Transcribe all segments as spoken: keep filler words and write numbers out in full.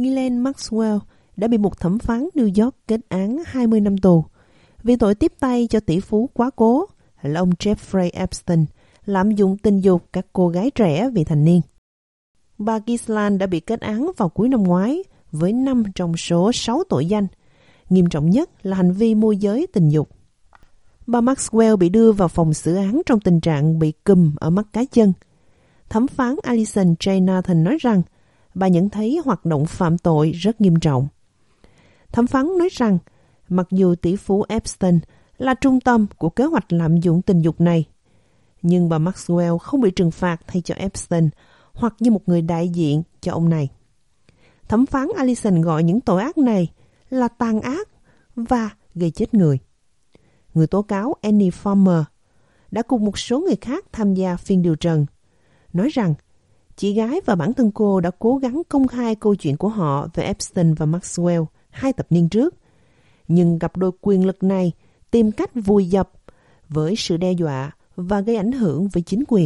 Ghislaine Maxwell đã bị một thẩm phán New York kết án hai mươi năm tù vì tội tiếp tay cho tỷ phú quá cố là ông Jeffrey Epstein lạm dụng tình dục các cô gái trẻ vị thành niên. Bà Ghislaine đã bị kết án vào cuối năm ngoái với năm trong số sáu tội danh, nghiêm trọng nhất là hành vi môi giới tình dục. Bà Maxwell bị đưa vào phòng xử án trong tình trạng bị cùm ở mắt cá chân. Thẩm phán Alison J. Nathan nói rằng bà nhận thấy hoạt động phạm tội rất nghiêm trọng. Thẩm phán nói rằng mặc dù tỷ phú Epstein là trung tâm của kế hoạch lạm dụng tình dục này, nhưng bà Maxwell không bị trừng phạt thay cho Epstein hoặc như một người đại diện cho ông này. Thẩm phán Alison gọi những tội ác này là tàn ác và gây chết người. Người tố cáo Annie Farmer đã cùng một số người khác tham gia phiên điều trần, nói rằng chị gái và bản thân cô đã cố gắng công khai câu chuyện của họ về Epstein và Maxwell hai thập niên trước, nhưng cặp đôi quyền lực này tìm cách vùi dập với sự đe dọa và gây ảnh hưởng với chính quyền.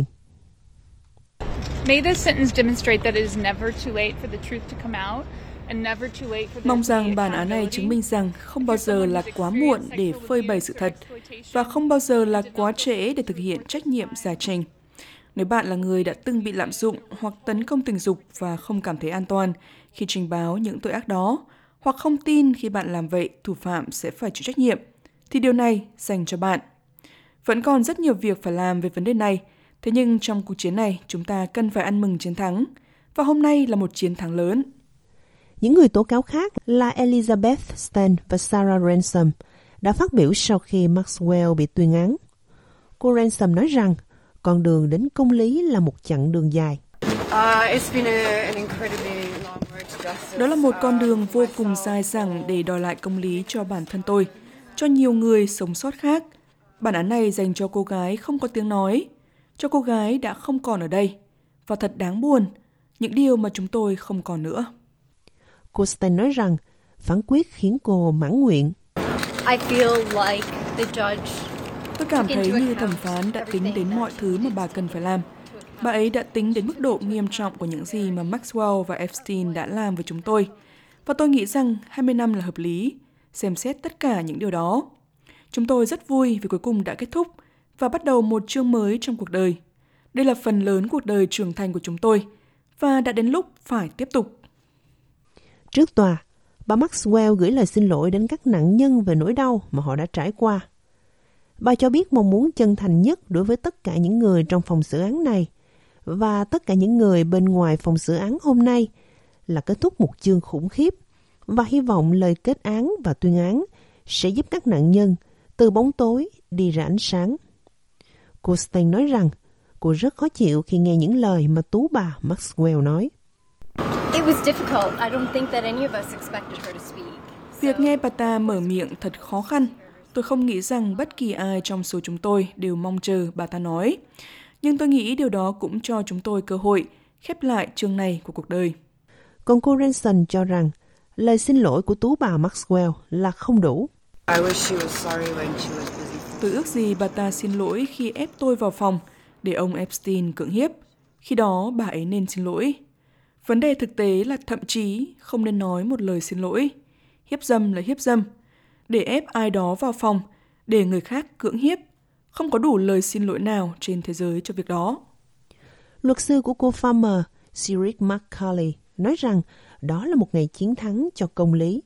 Mong rằng bản án này chứng minh rằng không bao giờ là quá muộn để phơi bày sự thật và không bao giờ là quá trễ để thực hiện trách nhiệm giải trình. Nếu bạn là người đã từng bị lạm dụng hoặc tấn công tình dục và không cảm thấy an toàn khi trình báo những tội ác đó, hoặc không tin khi bạn làm vậy thủ phạm sẽ phải chịu trách nhiệm, thì điều này dành cho bạn. Vẫn còn rất nhiều việc phải làm về vấn đề này, thế nhưng trong cuộc chiến này chúng ta cần phải ăn mừng chiến thắng, và hôm nay là một chiến thắng lớn. Những người tố cáo khác là Elizabeth Stan và Sarah Ransom đã phát biểu sau khi Maxwell bị tuyên án. Cô Ransom nói rằng con đường đến công lý là một chặng đường dài. Đó là một con đường vô cùng dài dẳng để đòi lại công lý cho bản thân tôi, cho nhiều người sống sót khác. Bản án này dành cho cô gái không có tiếng nói, cho cô gái đã không còn ở đây. Và thật đáng buồn, những điều mà chúng tôi không còn nữa. Cô Stein nói rằng phán quyết khiến cô mãn nguyện. I feel like the judge Tôi cảm thấy như thẩm phán đã tính đến mọi thứ mà bà cần phải làm. Bà ấy đã tính đến mức độ nghiêm trọng của những gì mà Maxwell và Epstein đã làm với chúng tôi. Và tôi nghĩ rằng hai mươi năm là hợp lý, xem xét tất cả những điều đó. Chúng tôi rất vui vì cuối cùng đã kết thúc và bắt đầu một chương mới trong cuộc đời. Đây là phần lớn cuộc đời trưởng thành của chúng tôi và đã đến lúc phải tiếp tục. Trước tòa, bà Maxwell gửi lời xin lỗi đến các nạn nhân về nỗi đau mà họ đã trải qua. Bà cho biết mong muốn chân thành nhất đối với tất cả những người trong phòng xử án này và tất cả những người bên ngoài phòng xử án hôm nay là kết thúc một chương khủng khiếp, và hy vọng lời kết án và tuyên án sẽ giúp các nạn nhân từ bóng tối đi ra ánh sáng. Cô Stein nói rằng cô rất khó chịu khi nghe những lời mà tú bà Maxwell nói. Việc nghe bà ta mở miệng thật khó khăn. Tôi không nghĩ rằng bất kỳ ai trong số chúng tôi đều mong chờ bà ta nói. Nhưng tôi nghĩ điều đó cũng cho chúng tôi cơ hội khép lại chương này của cuộc đời. Còn cô Ransom cho rằng lời xin lỗi của tú bà Maxwell là không đủ. Tôi ước gì bà ta xin lỗi khi ép tôi vào phòng để ông Epstein cưỡng hiếp. Khi đó bà ấy nên xin lỗi. Vấn đề thực tế là thậm chí không nên nói một lời xin lỗi. Hiếp dâm là hiếp dâm. Để ép ai đó vào phòng, để người khác cưỡng hiếp, không có đủ lời xin lỗi nào trên thế giới cho việc đó. Luật sư của cô Farmer, Cyril McCauley, nói rằng đó là một ngày chiến thắng cho công lý.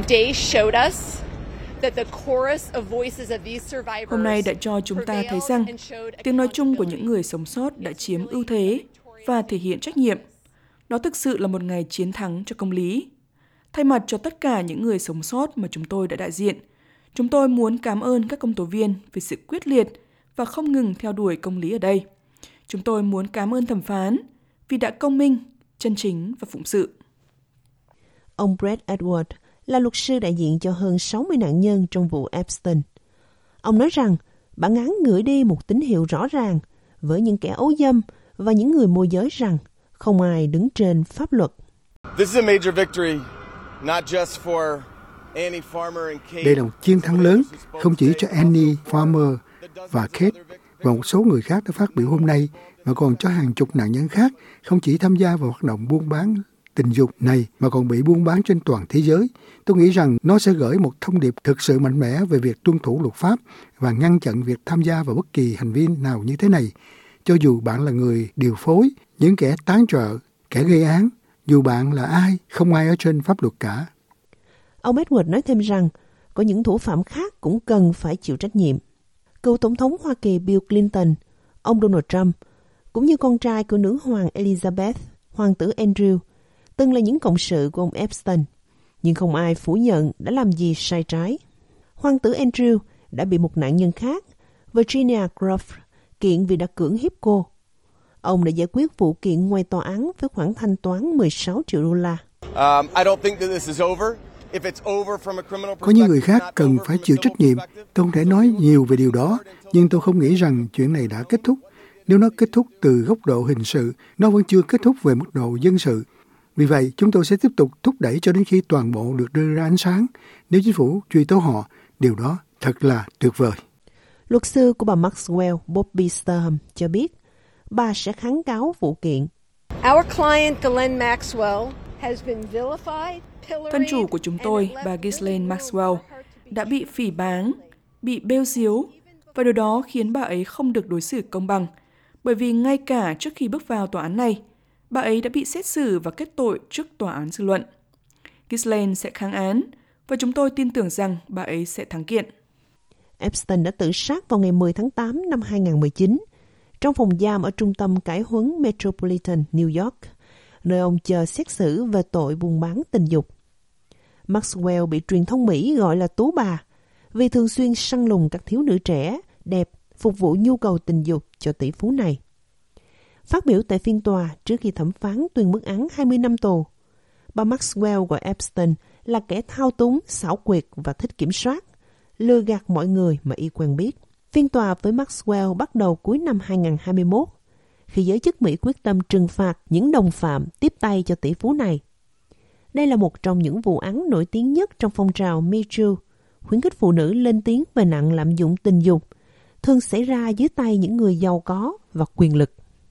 Hôm nay đã cho chúng ta thấy rằng tiếng nói chung của những người sống sót đã chiếm ưu thế và thể hiện trách nhiệm. Đó thực sự là một ngày chiến thắng cho công lý. Thay mặt cho tất cả những người sống sót mà chúng tôi đã đại diện, chúng tôi muốn cảm ơn các công tố viên vì sự quyết liệt và không ngừng theo đuổi công lý ở đây. Chúng tôi muốn cảm ơn thẩm phán vì đã công minh, chân chính và phụng sự. Ông Brett Edward là luật sư đại diện cho hơn sáu mươi nạn nhân trong vụ Epstein. Ông nói rằng bản án gửi đi một tín hiệu rõ ràng với những kẻ ấu dâm và những người môi giới rằng không ai đứng trên pháp luật. Đây là một chiến thắng lớn, không chỉ cho Annie Farmer và Kate và một số người khác đã phát biểu hôm nay, mà còn cho hàng chục nạn nhân khác không chỉ tham gia vào hoạt động buôn bán tình dục này mà còn bị buôn bán trên toàn thế giới, tôi nghĩ rằng nó sẽ gửi một thông điệp thực sự mạnh mẽ về việc tuân thủ luật pháp và ngăn chặn việc tham gia vào bất kỳ hành vi nào như thế này. Cho dù bạn là người điều phối, những kẻ tán trợ, kẻ gây án, dù bạn là ai, không ai ở trên pháp luật cả. Ông Edward nói thêm rằng, có những thủ phạm khác cũng cần phải chịu trách nhiệm. Cựu Tổng thống Hoa Kỳ Bill Clinton, ông Donald Trump, cũng như con trai của nữ hoàng Elizabeth, hoàng tử Andrew, từng là những cộng sự của ông Epstein, nhưng không ai phủ nhận đã làm gì sai trái. Hoàng tử Andrew đã bị một nạn nhân khác, Virginia Groff, kiện vì đã cưỡng hiếp cô. Ông đã giải quyết vụ kiện ngoài tòa án với khoản thanh toán mười sáu triệu đô la. Có những người khác cần phải chịu trách nhiệm. Tôi không thể nói nhiều về điều đó, nhưng tôi không nghĩ rằng chuyện này đã kết thúc. Nếu nó kết thúc từ góc độ hình sự, nó vẫn chưa kết thúc về mức độ dân sự. Vì vậy, chúng tôi sẽ tiếp tục thúc đẩy cho đến khi toàn bộ được đưa ra ánh sáng. Nếu chính phủ truy tố họ, điều đó thật là tuyệt vời. Luật sư của bà Maxwell, Bobby Sturham, cho biết bà sẽ kháng cáo vụ kiện. Our client, Ghislaine Maxwell, has been vilified. Thân chủ của chúng tôi, bà Ghislaine Maxwell, đã bị phỉ báng, bị bêu xíu, và điều đó khiến bà ấy không được đối xử công bằng, bởi vì ngay cả trước khi bước vào tòa án này, bà ấy đã bị xét xử và kết tội trước tòa án dư luận. Ghislaine sẽ kháng án, và chúng tôi tin tưởng rằng bà ấy sẽ thắng kiện. Epstein đã tự sát vào ngày mười tháng tám năm hai nghìn không trăm mười chín, trong phòng giam ở trung tâm cải huấn Metropolitan New York, nơi ông chờ xét xử về tội buôn bán tình dục. Maxwell bị truyền thông Mỹ gọi là tú bà vì thường xuyên săn lùng các thiếu nữ trẻ, đẹp, phục vụ nhu cầu tình dục cho tỷ phú này. Phát biểu tại phiên tòa trước khi thẩm phán tuyên mức án hai mươi năm tù, bà Maxwell gọi Epstein là kẻ thao túng, xảo quyệt và thích kiểm soát, lừa gạt mọi người mà y quen biết. Phiên tòa với Maxwell bắt đầu cuối năm hai nghìn không trăm hai mươi mốt, khi giới chức Mỹ quyết tâm trừng phạt những đồng phạm tiếp tay cho tỷ phú này. Đây là một trong những vụ án nổi tiếng nhất trong phong trào Me Too, khuyến khích phụ nữ lên tiếng về nạn lạm dụng tình dục, thường xảy ra dưới tay những người giàu có và quyền lực.